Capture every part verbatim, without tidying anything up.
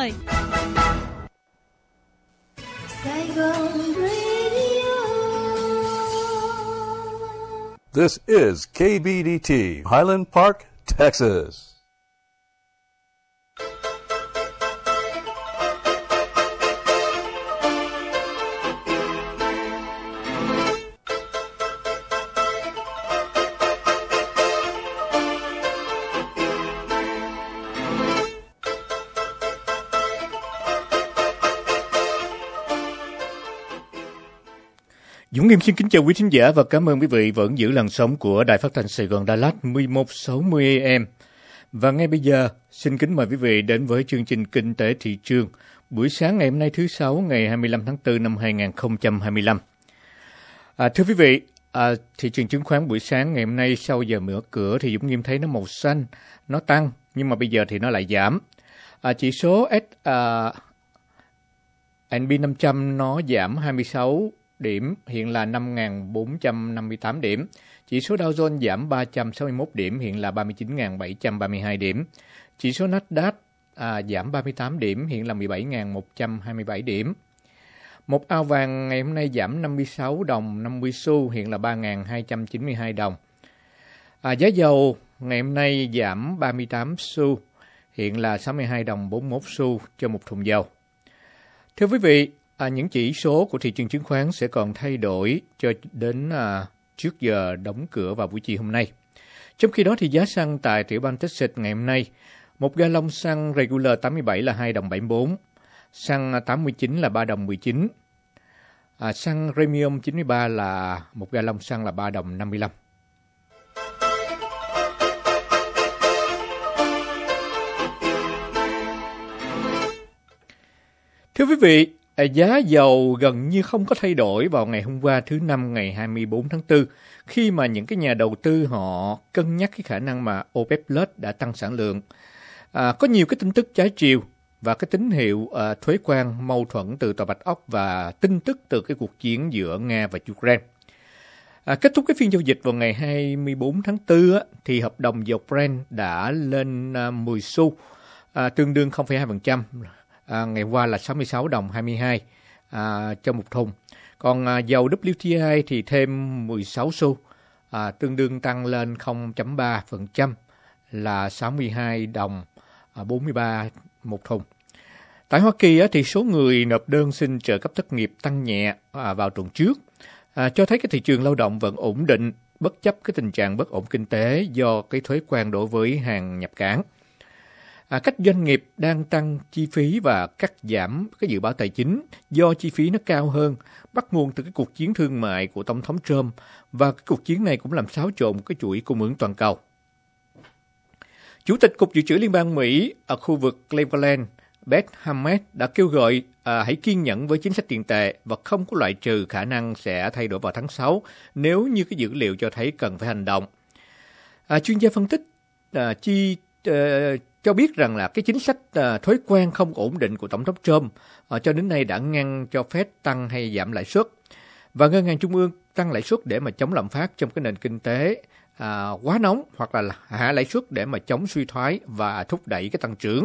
mời. Sài Gòn Radio. This is K B D T, Highland Park, Texas. Dũng Nghiêm xin kính chào quý thính giả và cảm ơn quý vị vẫn giữ làn sóng của Đài Phát thanh Sài Gòn Đà Lạt mười một sáu mươi A M. Và ngay bây giờ, xin kính mời quý vị đến với chương trình Kinh tế thị trường buổi sáng ngày hôm nay thứ Sáu ngày hai mươi lăm tháng tư năm hai nghìn không trăm hai mươi lăm. À, thưa quý vị, à, thị trường chứng khoán buổi sáng ngày hôm nay sau giờ mở cửa thì Dũng Nghiêm thấy nó màu xanh, nó tăng, nhưng mà bây giờ thì nó lại giảm. À, chỉ số S and P năm trăm nó giảm hai mươi sáu điểm, hiện là năm nghìn bốn trăm năm mươi tám điểm. Chỉ số Dow Jones giảm ba trăm sáu mươi mốt điểm, hiện là ba mươi chín nghìn bảy trăm ba mươi hai điểm. Chỉ số Nasdaq à, giảm ba mươi tám điểm, hiện là mười bảy nghìn một trăm hai mươi bảy điểm. Một ao vàng ngày hôm nay giảm năm mươi sáu đồng năm mươi xu, hiện là ba nghìn hai trăm chín mươi hai đồng. À, giá dầu ngày hôm nay giảm ba mươi tám xu, hiện là sáu mươi hai đồng bốn mươi mốt xu cho một thùng dầu. Thưa quý vị, À, những chỉ số của thị trường chứng khoán sẽ còn thay đổi cho đến à, trước giờ đóng cửa vào buổi chiều hôm nay. Trong khi đó thì giá xăng tại tiểu bang Texas ngày hôm nay, một ga lông xăng regular tám mươi bảy là hai đồng bảy mươi bốn, xăng tám mươi chín là ba đồng mười chín, à, xăng premium chín mươi ba là một ga lông xăng là ba đồng năm mươi lăm. Thưa quý vị, giá dầu gần như không có thay đổi vào ngày hôm qua thứ Năm ngày hai mươi bốn tháng tư, khi mà những cái nhà đầu tư họ cân nhắc cái khả năng mà OPEC Plus đã tăng sản lượng. À, có nhiều cái tin tức trái chiều và cái tín hiệu à, thuế quan mâu thuẫn từ Tòa Bạch Ốc và tin tức từ cái cuộc chiến giữa Nga và Ukraine. À, kết thúc cái phiên giao dịch vào ngày hai mươi bốn tháng tư á, thì hợp đồng dầu Brent đã lên à, mười xu, à, tương đương không phẩy hai phần trăm. À, ngày qua là sáu mươi sáu đồng hai mươi hai à, cho một thùng. Còn à, dầu W T I thì thêm mười sáu xu, à, tương đương tăng lên không phẩy ba phần trăm là sáu mươi hai đồng à, bốn mươi ba một thùng. Tại Hoa Kỳ á, thì số người nộp đơn xin trợ cấp thất nghiệp tăng nhẹ à, vào tuần trước, à, cho thấy cái thị trường lao động vẫn ổn định bất chấp cái tình trạng bất ổn kinh tế do cái thuế quan đối với hàng nhập cảng. À, các doanh nghiệp đang tăng chi phí và cắt giảm cái dự báo tài chính do chi phí nó cao hơn, bắt nguồn từ cái cuộc chiến thương mại của Tổng thống Trump, và cái cuộc chiến này cũng làm xáo trộn cái chuỗi cung ứng toàn cầu. Chủ tịch Cục Dự trữ Liên bang Mỹ ở khu vực Cleveland, Beth Hammett đã kêu gọi à, hãy kiên nhẫn với chính sách tiền tệ và không có loại trừ khả năng sẽ thay đổi vào tháng sáu nếu như cái dữ liệu cho thấy cần phải hành động. À, chuyên gia phân tích à, chi uh, cho biết rằng là cái chính sách uh, thuế quan không ổn định của Tổng thống Trump uh, cho đến nay đã ngăn cho Fed tăng hay giảm lãi suất, và Ngân hàng Trung ương tăng lãi suất để mà chống lạm phát trong cái nền kinh tế uh, quá nóng, hoặc là hạ lãi suất để mà chống suy thoái và thúc đẩy cái tăng trưởng.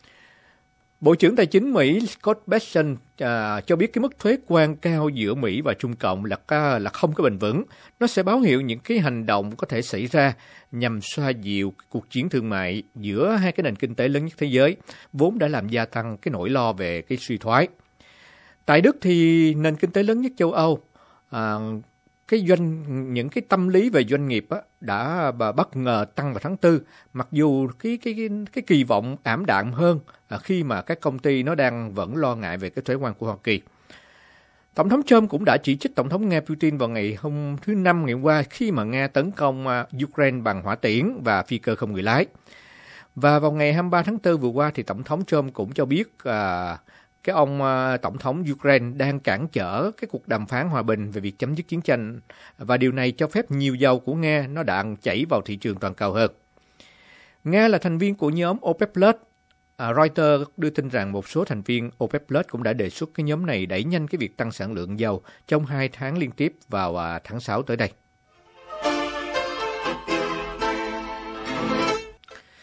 Bộ trưởng Tài chính Mỹ Scott Bessent uh, cho biết cái mức thuế quan cao giữa Mỹ và Trung Cộng là, là không có bền vững. Nó sẽ báo hiệu những cái hành động có thể xảy ra nhằm xoa dịu cuộc chiến thương mại giữa hai cái nền kinh tế lớn nhất thế giới, vốn đã làm gia tăng cái nỗi lo về cái suy thoái. Tại Đức thì nền kinh tế lớn nhất châu Âu, uh, cái doanh những cái tâm lý về doanh nghiệp á, đã bất ngờ tăng vào tháng tư, mặc dù cái cái cái, cái kỳ vọng ảm đạm hơn à, khi mà các công ty nó đang vẫn lo ngại về cái thuế quan của Hoa Kỳ. Tổng thống Trump cũng đã chỉ trích Tổng thống Nga Putin vào ngày hôm thứ Năm ngày hôm qua khi mà Nga tấn công uh, Ukraine bằng hỏa tiễn và phi cơ không người lái. Và vào ngày hai mươi ba tháng tư vừa qua thì Tổng thống Trump cũng cho biết uh, cái ông uh, Tổng thống Ukraine đang cản trở cái cuộc đàm phán hòa bình về việc chấm dứt chiến tranh, và điều này cho phép nhiều dầu của Nga nó đang chảy vào thị trường toàn cầu hơn. Nga là thành viên của nhóm OPEC Plus. À, Reuters đưa tin rằng một số thành viên OPEC Plus cũng đã đề xuất cái nhóm này đẩy nhanh cái việc tăng sản lượng dầu trong hai tháng liên tiếp vào à, tháng sáu tới đây.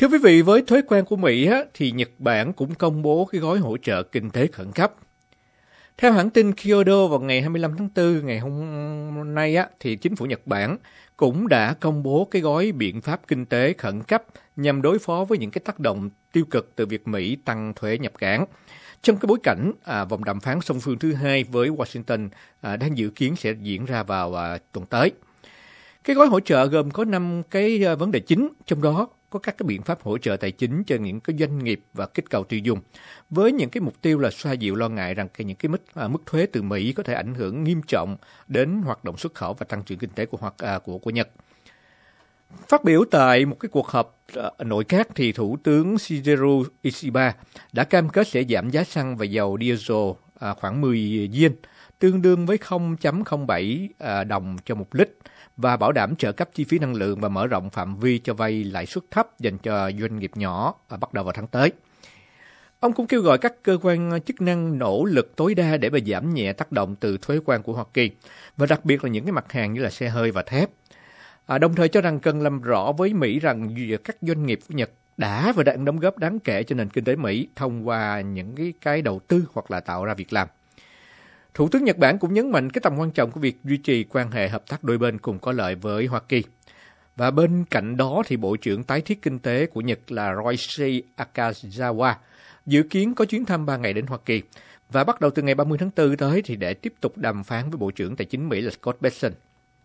Thưa quý vị, với thuế quan của Mỹ á, thì Nhật Bản cũng công bố cái gói hỗ trợ kinh tế khẩn cấp. Theo hãng tin Kyodo vào ngày hai mươi lăm tháng tư, ngày hôm nay á, thì chính phủ Nhật Bản cũng đã công bố cái gói biện pháp kinh tế khẩn cấp nhằm đối phó với những cái tác động tiêu cực từ việc Mỹ tăng thuế nhập cảng. Trong cái bối cảnh à, vòng đàm phán song phương thứ hai với Washington à, đang dự kiến sẽ diễn ra vào à, tuần tới. Cái gói hỗ trợ gồm có năm cái à, vấn đề chính, trong đó có các cái biện pháp hỗ trợ tài chính cho những cái doanh nghiệp và kích cầu tiêu dùng, với những cái mục tiêu là xoa dịu lo ngại rằng cái những cái mức à, mức thuế từ Mỹ có thể ảnh hưởng nghiêm trọng đến hoạt động xuất khẩu và tăng trưởng kinh tế của hoặc à, của của Nhật. Phát biểu tại một cái cuộc họp uh, nội các thì Thủ tướng Shigeru Ishiba đã cam kết sẽ giảm giá xăng và dầu diesel uh, khoảng mười yen, tương đương với không phẩy không bảy uh, đồng cho một lít, và bảo đảm trợ cấp chi phí năng lượng và mở rộng phạm vi cho vay lãi suất thấp dành cho doanh nghiệp nhỏ uh, bắt đầu vào tháng tới. Ông cũng kêu gọi các cơ quan chức năng nỗ lực tối đa để mà giảm nhẹ tác động từ thuế quan của Hoa Kỳ, và đặc biệt là những cái mặt hàng như là xe hơi và thép. À, đồng thời cho rằng cần làm rõ với Mỹ rằng các doanh nghiệp của Nhật đã và đang đóng góp đáng kể cho nền kinh tế Mỹ thông qua những cái, cái đầu tư hoặc là tạo ra việc làm. Thủ tướng Nhật Bản cũng nhấn mạnh cái tầm quan trọng của việc duy trì quan hệ hợp tác đôi bên cùng có lợi với Hoa Kỳ. Và bên cạnh đó thì Bộ trưởng tái thiết kinh tế của Nhật là Roichi Akazawa dự kiến có chuyến thăm ba ngày đến Hoa Kỳ, và bắt đầu từ ngày ba mươi tháng tư tới thì để tiếp tục đàm phán với Bộ trưởng Tài chính Mỹ là Scott Bessent,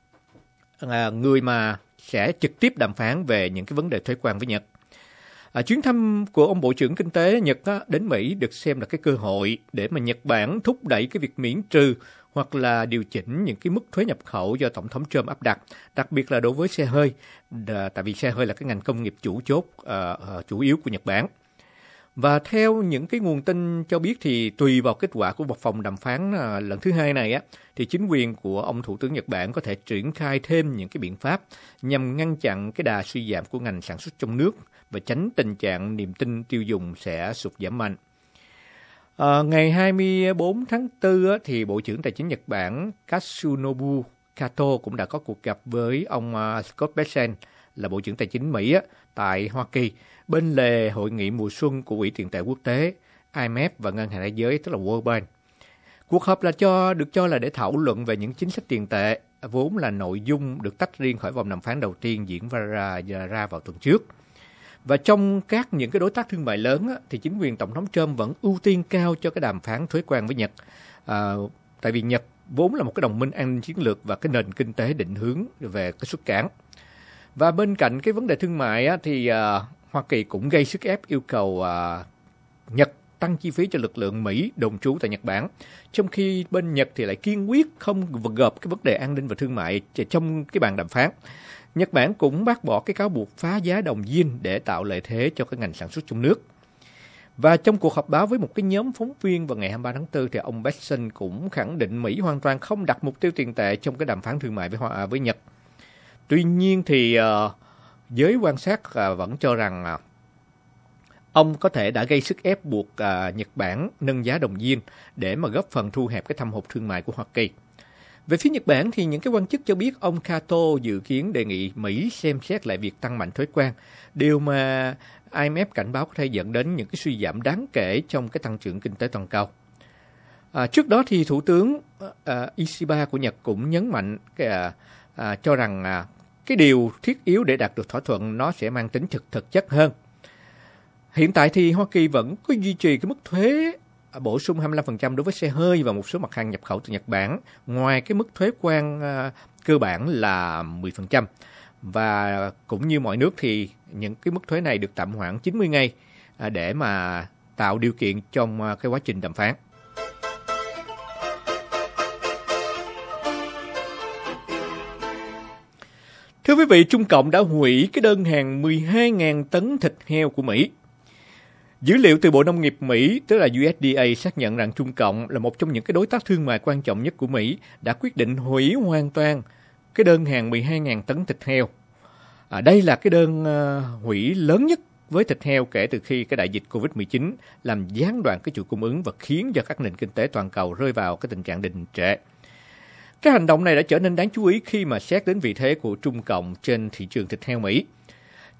À, người mà sẽ trực tiếp đàm phán về những cái vấn đề thuế quan với Nhật. À, chuyến thăm của ông Bộ trưởng Kinh tế Nhật á, đến Mỹ được xem là cái cơ hội để mà Nhật Bản thúc đẩy cái việc miễn trừ hoặc là điều chỉnh những cái mức thuế nhập khẩu do Tổng thống Trump áp đặt, đặc biệt là đối với xe hơi, à, tại vì xe hơi là cái ngành công nghiệp chủ chốt, à, à, chủ yếu của Nhật Bản. Và theo những cái nguồn tin cho biết thì tùy vào kết quả của một vòng đàm phán à, lần thứ hai này á, thì chính quyền của ông Thủ tướng Nhật Bản có thể triển khai thêm những cái biện pháp nhằm ngăn chặn cái đà suy giảm của ngành sản xuất trong nước và tránh tình trạng niềm tin tiêu dùng sẽ sụt giảm mạnh. À, ngày hai mươi bốn tháng tư á, thì Bộ trưởng Tài chính Nhật Bản Katsunobu Kato cũng đã có cuộc gặp với ông uh, Scott Bessent là Bộ trưởng Tài chính Mỹ á, tại Hoa Kỳ bên lề hội nghị mùa xuân của Quỹ tiền tệ quốc tế I M F và Ngân hàng Thế giới tức là World Bank. Cuộc họp là cho được cho là để thảo luận về những chính sách tiền tệ, vốn là nội dung được tách riêng khỏi vòng đàm phán đầu tiên diễn ra, ra vào tuần trước. Và trong các những cái đối tác thương mại lớn á, thì chính quyền Tổng thống Trump vẫn ưu tiên cao cho cái đàm phán thuế quan với Nhật. À, tại vì Nhật vốn là một cái đồng minh an ninh chiến lược và cái nền kinh tế định hướng về cái xuất cảng. Và bên cạnh cái vấn đề thương mại á, thì à, Hoa Kỳ cũng gây sức ép yêu cầu à, Nhật tăng chi phí cho lực lượng Mỹ đồn trú tại Nhật Bản, trong khi bên Nhật thì lại kiên quyết không gộp cái vấn đề an ninh và thương mại trong cái bàn đàm phán. Nhật Bản cũng bác bỏ cái cáo buộc phá giá đồng yen để tạo lợi thế cho cái ngành sản xuất trong nước. Và trong cuộc họp báo với một cái nhóm phóng viên vào ngày hai mươi ba tháng tư thì ông Bessent cũng khẳng định Mỹ hoàn toàn không đặt mục tiêu tiền tệ trong cái đàm phán thương mại với Hoa với Nhật. Tuy nhiên thì uh, giới quan sát uh, vẫn cho rằng uh, ông có thể đã gây sức ép buộc uh, Nhật Bản nâng giá đồng yen để mà góp phần thu hẹp cái thâm hụt thương mại của Hoa Kỳ. Về phía Nhật Bản thì những cái quan chức cho biết ông Kato dự kiến đề nghị Mỹ xem xét lại việc tăng mạnh thuế quan, điều mà I M F cảnh báo có thể dẫn đến những cái suy giảm đáng kể trong cái tăng trưởng kinh tế toàn cầu. À, trước đó thì Thủ tướng uh, Ishiba của Nhật cũng nhấn mạnh cái, uh, uh, cho rằng uh, cái điều thiết yếu để đạt được thỏa thuận nó sẽ mang tính thực thực chất hơn. Hiện tại thì Hoa Kỳ vẫn có duy trì cái mức thuế bổ sung hai mươi lăm phần trăm đối với xe hơi và một số mặt hàng nhập khẩu từ Nhật Bản, ngoài cái mức thuế quan uh, cơ bản là mười phần trăm. Và cũng như mọi nước thì những cái mức thuế này được tạm hoãn chín mươi ngày uh, để mà tạo điều kiện trong uh, cái quá trình đàm phán. Thưa quý vị, Trung Cộng đã hủy cái đơn hàng mười hai nghìn tấn thịt heo của Mỹ. Dữ liệu từ Bộ Nông nghiệp Mỹ, tức là U S D A, xác nhận rằng Trung Cộng là một trong những cái đối tác thương mại quan trọng nhất của Mỹ đã quyết định hủy hoàn toàn cái đơn hàng mười hai nghìn tấn thịt heo. À, đây là cái đơn uh, hủy lớn nhất với thịt heo kể từ khi cái đại dịch covid mười chín làm gián đoạn cái chuỗi cung ứng và khiến cho các nền kinh tế toàn cầu rơi vào cái tình trạng đình trệ. Cái hành động này đã trở nên đáng chú ý khi mà xét đến vị thế của Trung Cộng trên thị trường thịt heo Mỹ.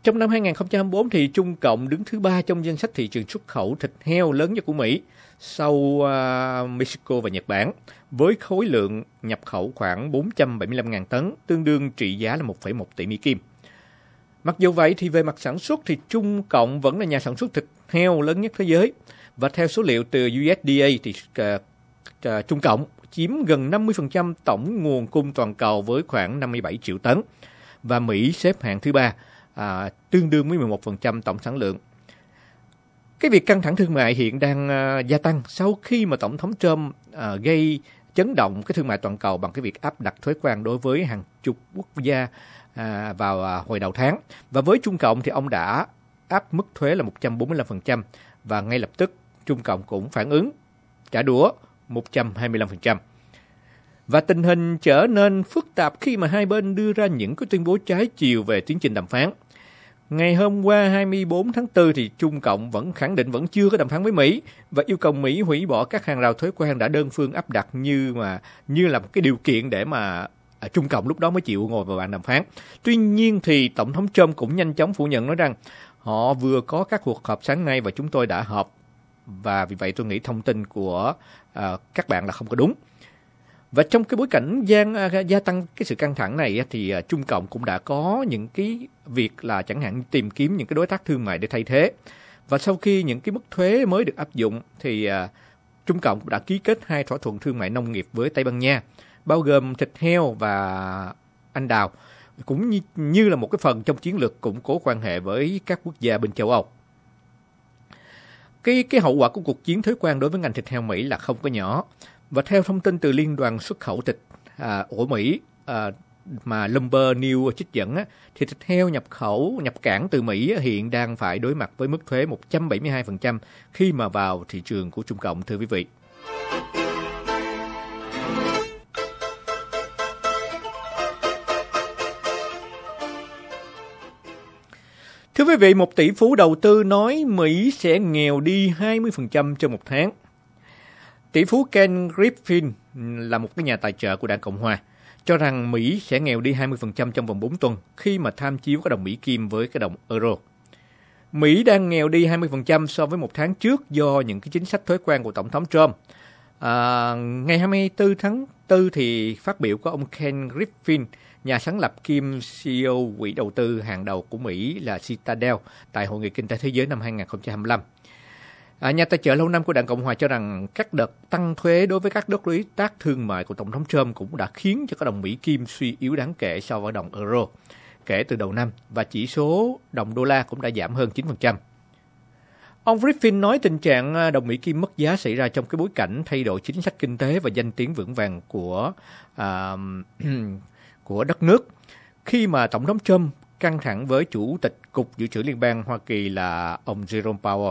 Trong năm hai nghìn không trăm hai mươi tư thì Trung Cộng đứng thứ ba trong danh sách thị trường xuất khẩu thịt heo lớn nhất của Mỹ, sau uh, Mexico và Nhật Bản, với khối lượng nhập khẩu khoảng bốn trăm bảy mươi lăm nghìn tấn, tương đương trị giá là một phẩy một tỷ Mỹ Kim. Mặc dù vậy thì về mặt sản xuất thì Trung Cộng vẫn là nhà sản xuất thịt heo lớn nhất thế giới. Và theo số liệu từ u ét đê a thì uh, uh, Trung Cộng chiếm gần năm mươi phần trăm tổng nguồn cung toàn cầu với khoảng năm mươi bảy triệu tấn. Và Mỹ xếp hạng thứ ba, uh, tương đương với mười một phần trăm tổng sản lượng. Cái việc căng thẳng thương mại hiện đang uh, gia tăng sau khi mà Tổng thống Trump uh, gây chấn động cái thương mại toàn cầu bằng cái việc áp đặt thuế quan đối với hàng chục quốc gia À, vào à, hồi đầu tháng. Và với Trung Cộng thì ông đã áp mức thuế là một trăm bốn mươi lăm phần trăm và ngay lập tức Trung Cộng cũng phản ứng trả đũa một trăm hai mươi lăm phần trăm. Và tình hình trở nên phức tạp khi mà hai bên đưa ra những cái tuyên bố trái chiều về tiến trình đàm phán. Ngày hôm qua hai mươi tư tháng tư thì Trung Cộng vẫn khẳng định vẫn chưa có đàm phán với Mỹ và yêu cầu Mỹ hủy bỏ các hàng rào thuế quan đã đơn phương áp đặt như mà như là một cái điều kiện để mà À, Trung Cộng lúc đó mới chịu ngồi vào bàn đàm phán. Tuy nhiên thì Tổng thống Trump cũng nhanh chóng phủ nhận, nói rằng họ vừa có các cuộc họp sáng nay và chúng tôi đã họp, và vì vậy tôi nghĩ thông tin của à, các bạn là không có đúng. Và trong cái bối cảnh gia, gia tăng cái sự căng thẳng này thì à, Trung Cộng cũng đã có những cái việc là chẳng hạn tìm kiếm những cái đối tác thương mại để thay thế. Và sau khi những cái mức thuế mới được áp dụng thì à, Trung Cộng đã ký kết hai thỏa thuận thương mại nông nghiệp với Tây Ban Nha, bao gồm thịt heo và anh đào, cũng như, như là một cái phần trong chiến lược củng cố quan hệ với các quốc gia bên châu Âu. Cái, cái hậu quả của cuộc chiến thuế quan đối với ngành thịt heo Mỹ là không có nhỏ. Và theo thông tin từ Liên đoàn xuất khẩu thịt à, của Mỹ à, mà Bloomberg News trích dẫn á, thì thịt heo nhập khẩu, nhập cảng từ Mỹ hiện đang phải đối mặt với mức thuế một trăm bảy mươi hai phần trăm khi mà vào thị trường của Trung Cộng, thưa quý vị. Thưa quý vị, một tỷ phú đầu tư nói Mỹ sẽ nghèo đi hai mươi phần trăm trong một tháng. Tỷ phú Ken Griffin là một cái nhà tài trợ của Đảng Cộng Hòa, cho rằng Mỹ sẽ nghèo đi hai mươi phần trăm trong vòng bốn tuần khi mà tham chiếu cái đồng Mỹ Kim với cái đồng Euro. Mỹ đang nghèo đi hai mươi phần trăm so với một tháng trước do những cái chính sách thuế quan của Tổng thống Trump. À, ngày hai mươi tư tháng tư thì phát biểu của ông Ken Griffin, nhà sáng lập kiêm xê e ô quỹ đầu tư hàng đầu của Mỹ là Citadel, tại Hội nghị Kinh tế Thế giới năm hai nghìn không trăm hai mươi lăm. À, nhà tài trợ lâu năm của Đảng Cộng Hòa cho rằng các đợt tăng thuế đối với các đối tác thương mại của Tổng thống Trump cũng đã khiến cho cái đồng Mỹ Kim suy yếu đáng kể so với đồng Euro kể từ đầu năm, và chỉ số đồng đô la cũng đã giảm hơn chín phần trăm. Ông Griffin nói tình trạng đồng Mỹ Kim mất giá xảy ra trong cái bối cảnh thay đổi chính sách kinh tế và danh tiếng vững vàng của uh, của đất nước, khi mà Tổng thống Trump căng thẳng với Chủ tịch Cục Dự trữ Liên bang Hoa Kỳ là ông Jerome Powell.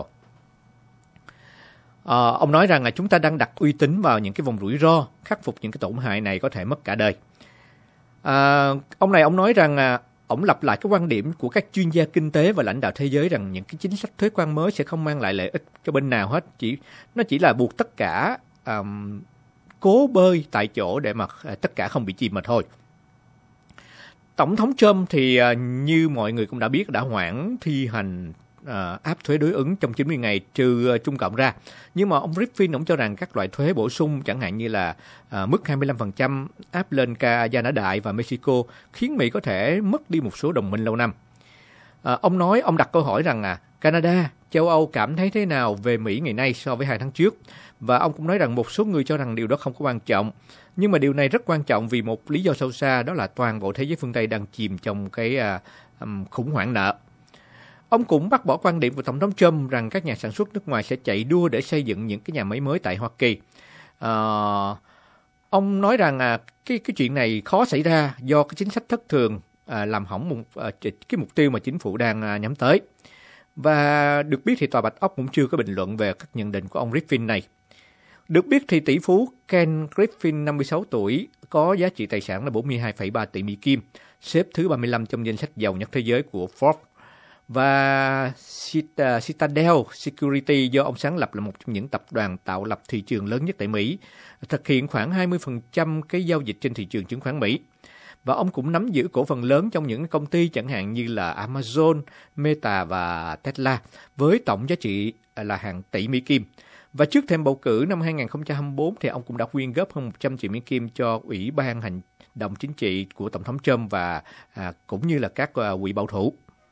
À, ông nói rằng là chúng ta đang đặt uy tín vào những cái vùng rủi ro, khắc phục những cái tổn hại này có thể mất cả đời. À, ông này ông nói rằng à, ông lặp lại cái quan điểm của các chuyên gia kinh tế và lãnh đạo thế giới rằng những cái chính sách thuế quan mới sẽ không mang lại lợi ích cho bên nào hết, chỉ nó chỉ là buộc tất cả um, cố bơi tại chỗ để mà tất cả không bị chìm mà thôi. Tổng thống Trump thì uh, như mọi người cũng đã biết đã hoãn thi hành uh, áp thuế đối ứng trong chín mươi ngày trừ uh, Trung Cộng ra. Nhưng mà ông Griffin ông cho rằng các loại thuế bổ sung chẳng hạn như là uh, mức hai mươi lăm phần trăm áp lên Canada và Mexico khiến Mỹ có thể mất đi một số đồng minh lâu năm. Uh, ông nói, ông đặt câu hỏi rằng à, Canada, châu Âu cảm thấy thế nào về Mỹ ngày nay so với hai tháng trước. Và ông cũng nói rằng một số người cho rằng điều đó không có quan trọng. Nhưng mà điều này rất quan trọng vì một lý do sâu xa, đó là toàn bộ thế giới phương Tây đang chìm trong cái uh, um, khủng hoảng nợ. Ông cũng bác bỏ quan điểm của Tổng thống Trump rằng các nhà sản xuất nước ngoài sẽ chạy đua để xây dựng những cái nhà máy mới tại Hoa Kỳ. Uh, ông nói rằng uh, cái, cái chuyện này khó xảy ra do cái chính sách thất thường uh, làm hỏng một, uh, cái mục tiêu mà chính phủ đang uh, nhắm tới. Và được biết thì Tòa Bạch Ốc cũng chưa có bình luận về các nhận định của ông Griffin này. Được biết thì tỷ phú Ken Griffin, năm mươi sáu tuổi, có giá trị tài sản là bốn mươi hai phẩy ba tỷ Mỹ Kim, xếp thứ ba mươi lăm trong danh sách giàu nhất thế giới của Forbes. Và Citadel Security do ông sáng lập là một trong những tập đoàn tạo lập thị trường lớn nhất tại Mỹ, thực hiện khoảng hai mươi phần trăm cái giao dịch trên thị trường chứng khoán Mỹ. và ông cũng nắm giữ cổ phần lớn trong những công ty chẳng hạn như là Amazon, Meta và Tesla, với tổng giá trị là hàng tỷ Mỹ Kim. Và trước thềm bầu cử năm hai không hai tư thì ông cũng đã quyên góp hơn một trăm triệu Mỹ Kim cho Ủy ban Hành động chính trị của Tổng thống Trump và à, cũng như là các à, quỹ bảo thủ.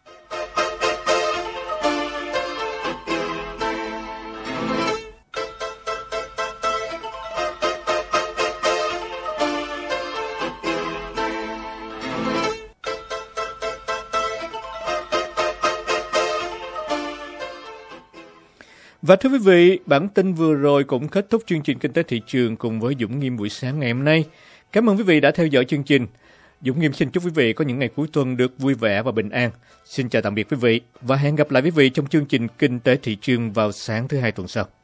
Và thưa quý vị, bản tin vừa rồi cũng kết thúc chương trình Kinh tế Thị trường cùng với Dũng Nghiêm buổi sáng ngày hôm nay. Cảm ơn quý vị đã theo dõi chương trình. Dũng Nghiêm xin chúc quý vị có những ngày cuối tuần được vui vẻ và bình an. Xin chào tạm biệt quý vị và hẹn gặp lại quý vị trong chương trình Kinh tế Thị trường vào sáng thứ Hai tuần sau.